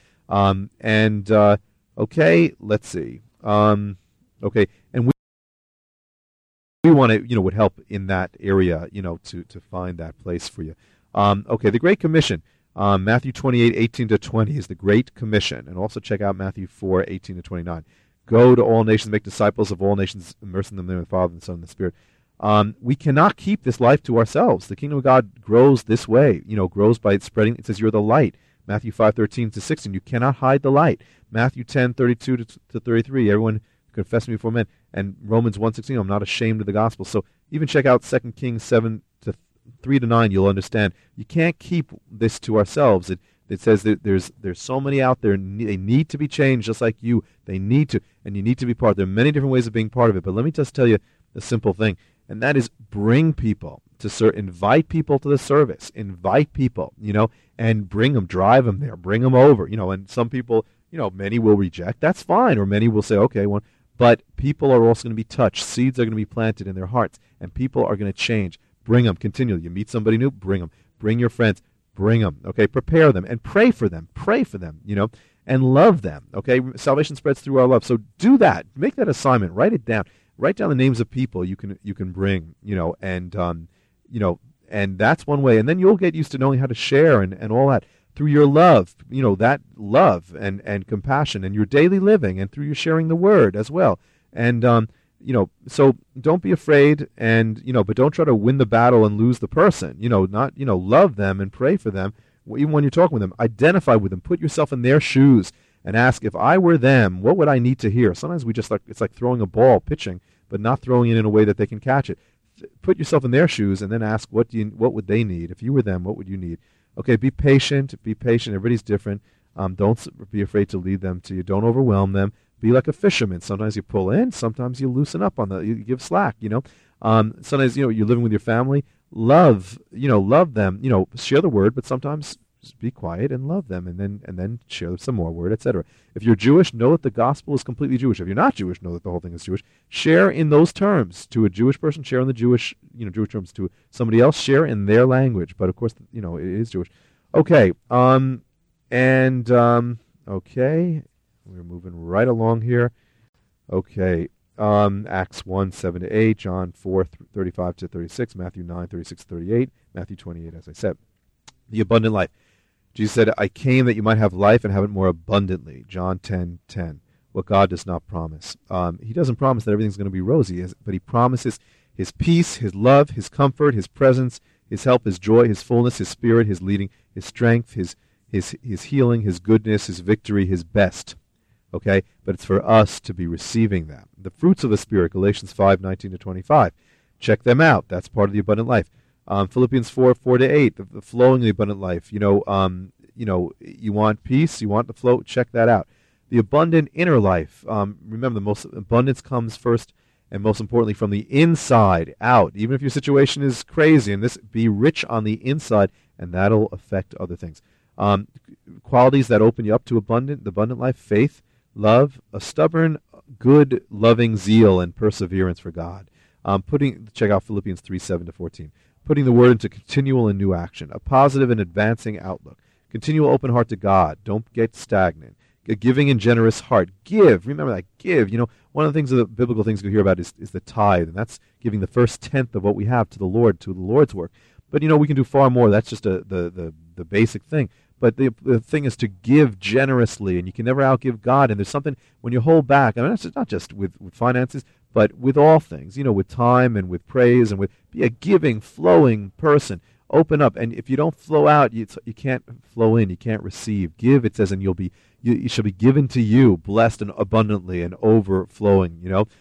okay, let's see. Okay, and we want to, would help in that area, to find that place for you. Okay, the Great Commission. Matthew 28:18-20 is the Great Commission, and also check out Matthew 4:18-29. Go to all nations, make disciples of all nations, immersing them in the Father, and the Son, and the Spirit. We cannot keep this life to ourselves. The kingdom of God grows this way, grows by its spreading. It says you're the light. Matthew 5:13-16, you cannot hide the light. Matthew 10:32-33, everyone confess me before men. And Romans 1:16, I'm not ashamed of the gospel. So even check out 2 Kings 7:3-9, you'll understand. You can't keep this to ourselves. It says that there's so many out there, they need to be changed just like you. They need to, and you need to be part. There are many different ways of being part of it, but let me just tell you a simple thing, and that is bring people to invite people to the service, invite people, and bring them, drive them there, bring them over, and some people, many will reject, that's fine, or many will say, okay, but people are also going to be touched, seeds are going to be planted in their hearts, and people are going to change. Bring them continually. You meet somebody new, bring them. Bring your friends, bring them, okay? Prepare them and pray for them, and love them, okay? Salvation spreads through our love, so do that. Make that assignment. Write it down. Write down the names of people you can bring, and that's one way. And then you'll get used to knowing how to share and all that through your love, that love and compassion and your daily living, and through your sharing the word as well. And so don't be afraid, and but don't try to win the battle and lose the person. Love them and pray for them. Even when you're talking with them, identify with them, put yourself in their shoes, and ask, if I were them, what would I need to hear? Sometimes it's like throwing a ball, pitching, but not throwing it in a way that they can catch it. Put yourself in their shoes, and then ask, what would they need? If you were them, what would you need? Okay, be patient. Everybody's different. Don't be afraid to lead them to you. Don't overwhelm them. Be like a fisherman. Sometimes you pull in, sometimes you loosen up you give slack, Sometimes, you're living with your family. Love them, share the word, but sometimes just be quiet and love them, and then share some more word, etc. If you're Jewish, know that the gospel is completely Jewish. If you're not Jewish, know that the whole thing is Jewish. Share in those terms. To a Jewish person, share in the Jewish terms. To somebody else, share in their language. But of course, it is Jewish. Okay, okay, we're moving right along here. Okay, Acts 1:7-8, John 4:35-36, Matthew 9:36-38, Matthew 28, as I said. The abundant life. Jesus said, I came that you might have life and have it more abundantly. John 10:10. What God does not promise. He doesn't promise that everything's going to be rosy, but he promises his peace, his love, his comfort, his presence, his help, his joy, his fullness, his spirit, his leading, his strength, his healing, his goodness, his victory, his best. Okay? But it's for us to be receiving that. The fruits of the Spirit, Galatians 5:19-25. Check them out. That's part of the abundant life. Philippians 4:4-8, the flowing of the abundant life. You want peace, you want the flow, check that out. The abundant inner life. Remember, the most abundance comes first and most importantly from the inside out. Even if your situation is crazy, and this, be rich on the inside, and that'll affect other things. Qualities that open you up to the abundant life: faith, love, a stubborn, good, loving zeal, and perseverance for God. Check out Philippians 3:7-14. putting the word into continual and new action, a positive and advancing outlook, continual open heart to God. Don't get stagnant. A giving and generous heart. Give. Remember that. Give. One of the things, the biblical things we hear about is the tithe, and that's giving the first tenth of what we have to the Lord's work. But, we can do far more. That's just the basic thing. But the thing is to give generously, and you can never outgive God. And there's something, when you hold back, it's not just with finances, but with all things, with time and with praise and be a giving, flowing person. Open up. And if you don't flow out, you can't flow in. You can't receive. Give, it says, and you shall be given to you, blessed and abundantly and overflowing,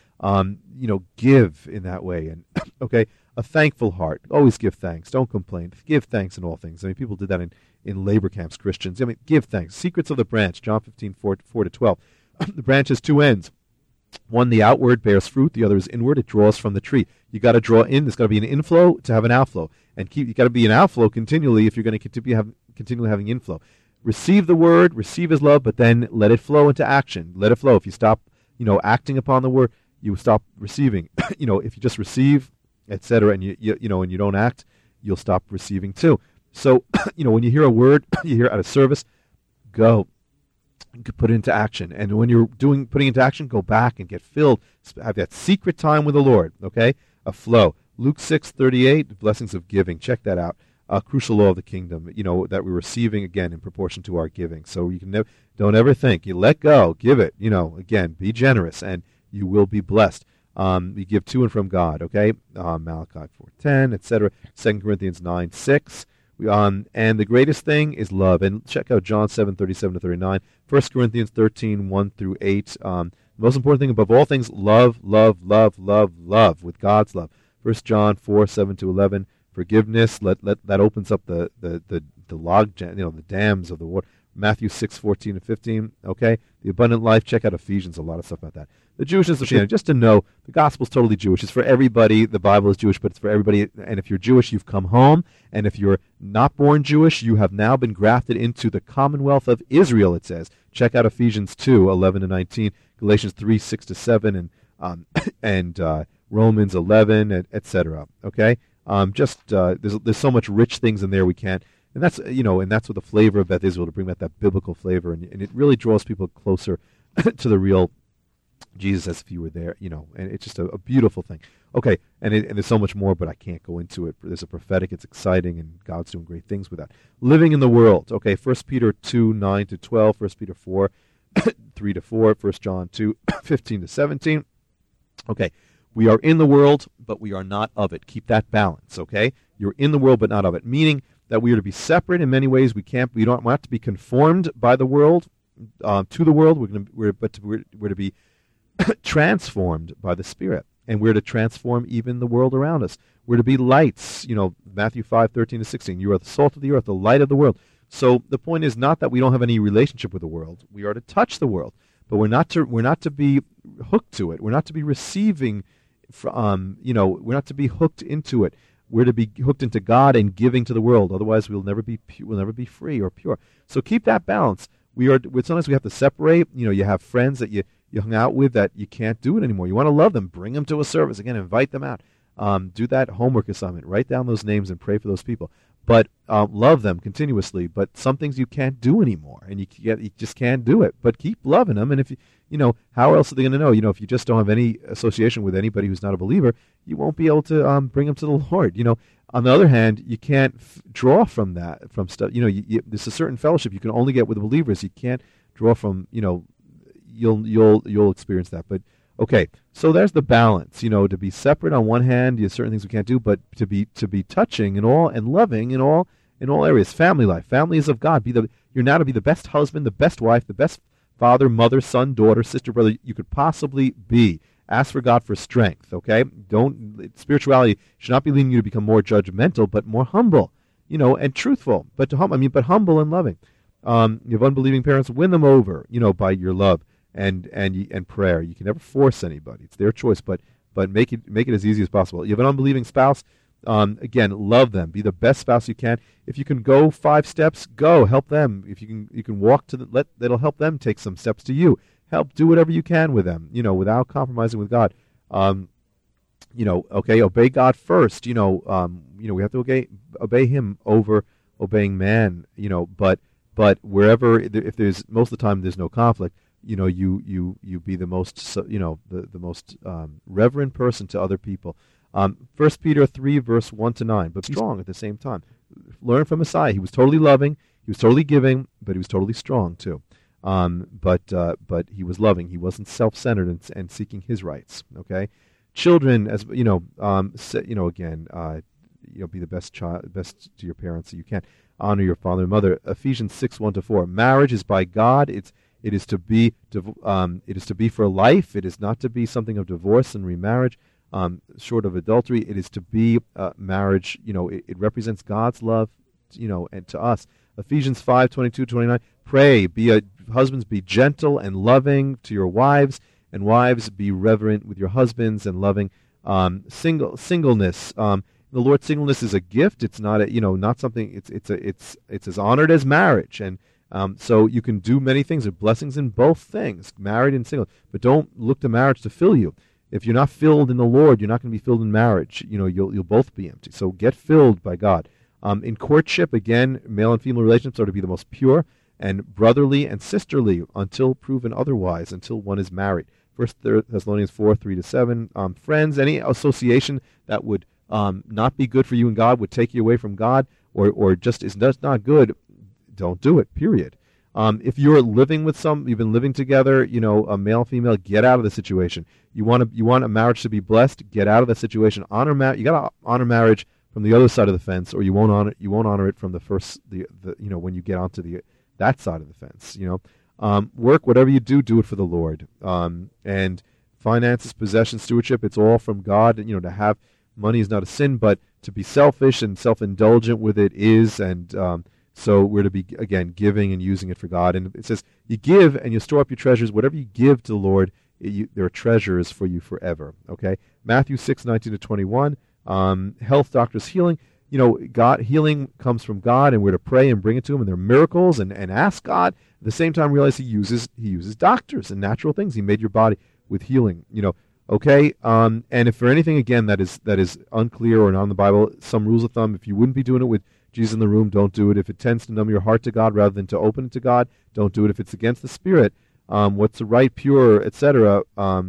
give in that way. And, okay, a thankful heart. Always give thanks. Don't complain. Give thanks in all things. People did that in labor camps, Christians. Give thanks. Secrets of the branch, John 15, 4-12. The branch has two ends. One, the outward, bears fruit. The other is inward. It draws from the tree. You got to draw in. There's got to be an inflow to have an outflow. And you got to be an outflow continually if you're going to continually having inflow. Receive the word, receive his love, but then let it flow into action. Let it flow. If you stop, acting upon the word, you stop receiving. If you just receive, etc., and and you don't act, you'll stop receiving too. So, when you hear a word, you hear out of service, go. Put it into action. And when you're putting into action, go back and get filled. Have that secret time with the Lord, okay? A flow. Luke 6:38, the blessings of giving. Check that out. A crucial law of the kingdom, that we're receiving, again, in proportion to our giving. So you can don't ever think. You let go. Give it. Again, be generous, and you will be blessed. You give to and from God, okay? Malachi 4:10, etc. 2 Corinthians 9:6. And the greatest thing is love. And check out John 7:37-39. 1 Corinthians 13:1-8. The most important thing above all things, love, love, love, love, love, with God's love. 1 John 4:7-11. Forgiveness. That opens up the log, the dams of the water. Matthew 6:14-15. Okay, the abundant life. Check out Ephesians. A lot of stuff about that. The Jewishness of Christianity. Just to know, the gospel is totally Jewish. It's for everybody. The Bible is Jewish, but it's for everybody. And if you're Jewish, you've come home. And if you're not born Jewish, you have now been grafted into the commonwealth of Israel. It says. Check out Ephesians 2:11-19, Galatians 3:6-7, and Romans 11, etc. Okay. There's so much rich things in there we can't. And that's that's what the flavor of Beth Israel, to bring back that biblical flavor, and it really draws people closer to the real Jesus as if you were there, and it's just a beautiful thing. Okay, and there's so much more, but I can't go into it. There's a prophetic, it's exciting, and God's doing great things with that. Living in the world, okay, 1 Peter 2:9-12, 1 Peter 4:3-4, 1 John 2:15-17. Okay, we are in the world, but we are not of it. Keep that balance, okay? You're in the world, but not of it, meaning that we are to be separate in many ways. We don't want to be conformed by the world, to the world. We're to be transformed by the Spirit, and we're to transform even the world around us. We're to be lights. Matthew 5:13-16. You are the salt of the earth, the light of the world. So the point is not that we don't have any relationship with the world. We are to touch the world, but we're not to be hooked to it. We're not to be receiving. We're not to be hooked into it. We're to be hooked into God and giving to the world. Otherwise, we'll never be free or pure. So keep that balance. Sometimes we have to separate. You have friends that you hung out with that you can't do it anymore. You want to love them. Bring them to a service. Again, invite them out. Do that homework assignment. Write down those names and pray for those people. But love them continuously. But some things you can't do anymore, and you just can't do it. But keep loving them. And if how else are they going to know? If you just don't have any association with anybody who's not a believer, you won't be able to bring them to the Lord. On the other hand, you can't draw from stuff. There's a certain fellowship you can only get with the believers. You can't draw from. You'll experience that. But okay, so there's the balance. To be separate on one hand, there's certain things we can't do, but to be touching and all and loving in all areas. Family life. Family is of God. You're now to be the best husband, the best wife, the best father, mother, son, daughter, sister, brother you could possibly be. Ask for God for strength, okay? Spirituality should not be leading you to become more judgmental, but more humble, and truthful. But humble and loving. You have unbelieving parents, win them over, by your love and prayer. You can never force anybody; it's their choice. But make it as easy as possible. You have an unbelieving spouse. Again, love them. Be the best spouse you can. If you can go 5 steps, go help them. If you can walk that'll help them take some steps to you. Do whatever you can with them, without compromising with God. Okay, obey God first. We have to obey Him over obeying man. But wherever, if there's, most of the time there's no conflict, you be the most, the most reverent person to other people. 1 Peter 3 verse 1 to 9. But strong at the same time. Learn from Messiah. He was totally loving. He was totally giving, but he was totally strong too. But he was loving. He wasn't self-centered and seeking his rights. Okay. Children, as again, be the best to your parents that you can. Honor your father and mother. Ephesians 6 1 to 4. Marriage is by God. It is to be for life. It is not to be something of divorce and remarriage. Short of adultery, it is to be marriage. It represents God's love, and to us. Ephesians 5:22-29. Pray, husbands, be gentle and loving to your wives. And wives, be reverent with your husbands and loving. Singleness. The Lord's singleness is a gift. It's not not something. It's as honored as marriage, and so you can do many things. There are blessings in both things, married and single. But don't look to marriage to fill you. If you're not filled in the Lord, you're not going to be filled in marriage. You'll both be empty. So get filled by God. In courtship, again, male and female relationships are to be the most pure and brotherly and sisterly until proven otherwise, until one is married. 1 Thessalonians 4 3 to 7. Friends, any association that would not be good for you and God, would take you away from God, or just is not good, don't do it. Period. If you're living with you've been living together, a male, female, get out of the situation. You want a marriage to be blessed, get out of the situation. You got to honor marriage from the other side of the fence, or you won't honor it from the first, when you get onto that side of the fence. Work, whatever you do it for the Lord. And finances, possessions, stewardship, it's all from God. To have money is not a sin, but to be selfish and self-indulgent with it is. And so we're to be, again, giving and using it for God. And it says, you give and you store up your treasures. Whatever you give to the Lord, there are treasures for you forever. Okay? Matthew 6:19-21. Health, doctors, healing. Healing comes from God, and we're to pray and bring it to Him, and there are miracles, and ask God. At the same time, realize He uses doctors and natural things. He made your body with healing. Okay. And if for anything again that is unclear or not in the Bible, some rules of thumb. If you wouldn't be doing it with Jesus in the room, don't do it. If it tends to numb your heart to God rather than to open it to God, don't do it. If it's against the Spirit, what's the right, pure, etc.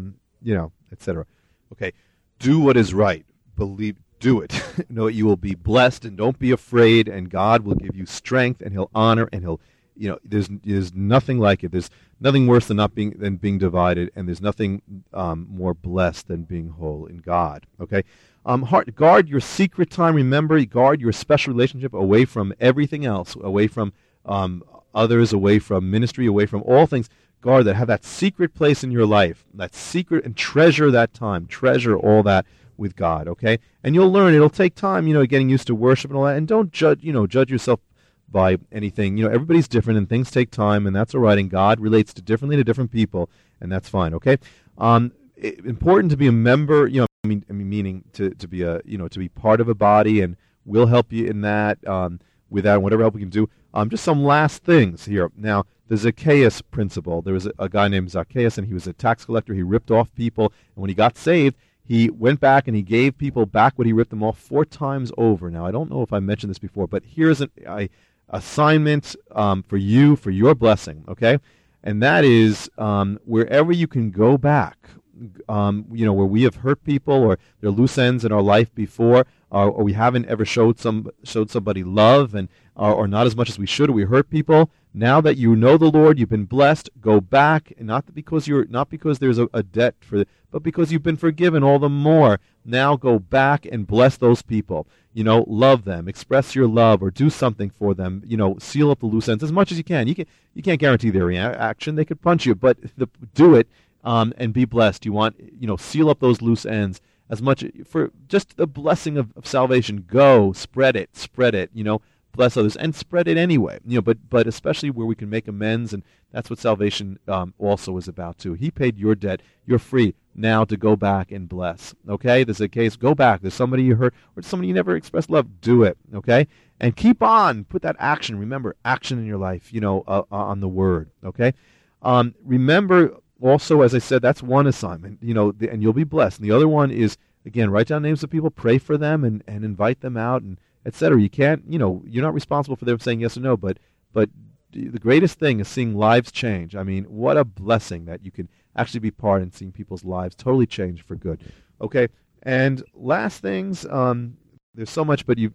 Etc. Okay. Do what is right. Do it. Know you will be blessed, and don't be afraid, and God will give you strength, and He'll honor, and He'll, there's nothing like it. There's nothing worse than being divided, and there's nothing more blessed than being whole in God. Okay? Guard your secret time. Remember, guard your special relationship away from everything else, away from others, away from ministry, away from all things. Guard that. Have that secret place in your life, that secret, and treasure that time. Treasure all that with God, okay? And you'll learn. It'll take time, getting used to worship and all that. And don't judge yourself by anything. Everybody's different, and things take time, and that's all right. And God relates differently to different people, and that's fine, okay? Important to be a member, meaning to be to be part of a body, and we'll help you in that, with that, and whatever help we can do. Just some last things here. Now, the Zacchaeus principle. There was a guy named Zacchaeus, and he was a tax collector. He ripped off people, and when he got saved, he went back and he gave people back what he ripped them off 4 times over. Now, I don't know if I mentioned this before, but here's an assignment for you, for your blessing, okay? And that is wherever you can go back, where we have hurt people, or there are loose ends in our life before, or we haven't ever showed somebody love, and or not as much as we should, or we hurt people. Now that you know the Lord, you've been blessed, go back, and not because there's a debt but because you've been forgiven all the more. Now go back and bless those people. Love them, express your love, or do something for them. Seal up the loose ends as much as you can. You can't guarantee their reaction; they could punch you, but do it and be blessed. You want seal up those loose ends as much for just the blessing of salvation. Go spread it. Bless others and spread it anyway. But especially where we can make amends, and that's what salvation also is about too. He paid your debt. You're free now to go back and bless. Okay, there's a case. Go back. There's somebody you hurt, or somebody you never expressed love. Do it. Okay, and keep on. Put that action. Remember, action in your life. On the Word. Okay. Remember also, as I said, that's one assignment. And you'll be blessed. And the other one is again, write down names of people, pray for them, and invite them out, and etc. You can't, you're not responsible for them saying yes or no, but the greatest thing is seeing lives change. I mean, what a blessing that you can actually be part in seeing people's lives totally change for good. Okay, and last things, there's so much, but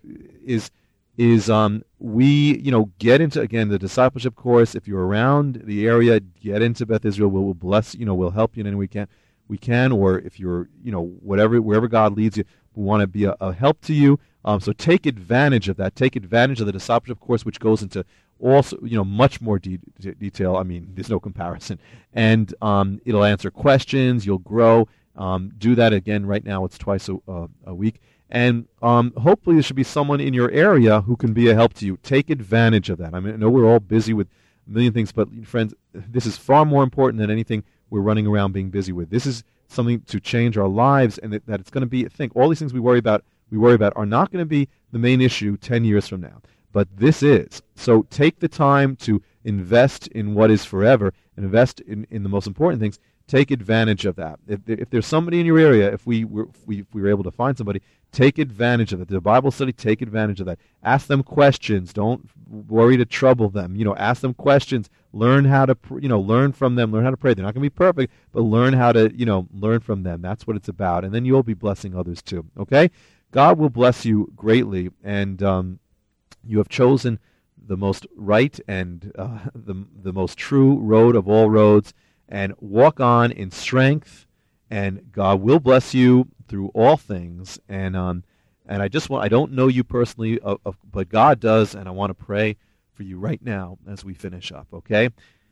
we get into, again, the discipleship course. If you're around the area, get into Beth Israel. We'll bless, we'll help you in any way we can, or if you're, wherever God leads you, we want to be a help to you. So take advantage of that. Take advantage of the discipleship course, which goes into also, much more detail. I mean, there's no comparison. And it'll answer questions. You'll grow. Do that again. Right now, it's twice a week. And hopefully there should be someone in your area who can be a help to you. Take advantage of that. I mean, I know we're all busy with a million things, but friends, this is far more important than anything we're running around being busy with. This is something to change our lives, and that it's going to be, all these things we worry about are not going to be the main issue 10 years from now. But this is. So take the time to invest in what is forever and invest in the most important things. Take advantage of that. If there's somebody in your area, if we were able to find somebody, take advantage of it. The Bible study, take advantage of that. Ask them questions. Don't worry to trouble them. Ask them questions. Learn how to, learn from them. Learn how to pray. They're not going to be perfect, but learn how to, learn from them. That's what it's about. And then you'll be blessing others too. Okay? God will bless you greatly, and you have chosen the most right and the most true road of all roads, and walk on in strength, and God will bless you through all things. And I don't know you personally, but God does, and I want to pray for you right now as we finish up, okay?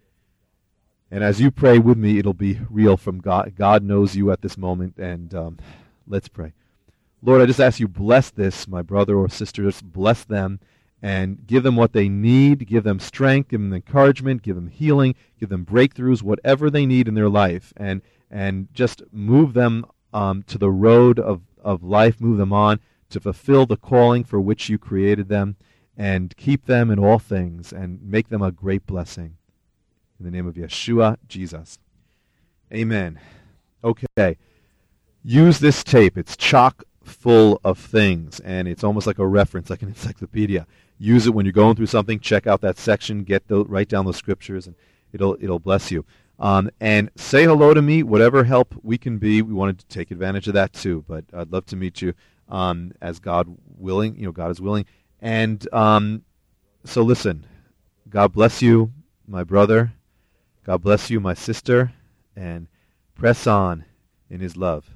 And as you pray with me, it'll be real from God. God knows you at this moment, and let's pray. Lord, I just ask you, bless this, my brother or sister, just bless them and give them what they need, give them strength, give them encouragement, give them healing, give them breakthroughs, whatever they need in their life, and just move them to the road of life, move them on to fulfill the calling for which you created them, and keep them in all things, and make them a great blessing. In the name of Yeshua, Jesus. Amen. Okay. Use this tape. It's chock full of things, and it's almost like a reference, like an encyclopedia. Use it when you're going through something. Check out that section. Write down those scriptures, and it'll bless you. And say hello to me. Whatever help we can be, we wanted to take advantage of that too. But I'd love to meet you as God willing. God is willing. And so listen. God bless you, my brother. God bless you, my sister. And press on in His love.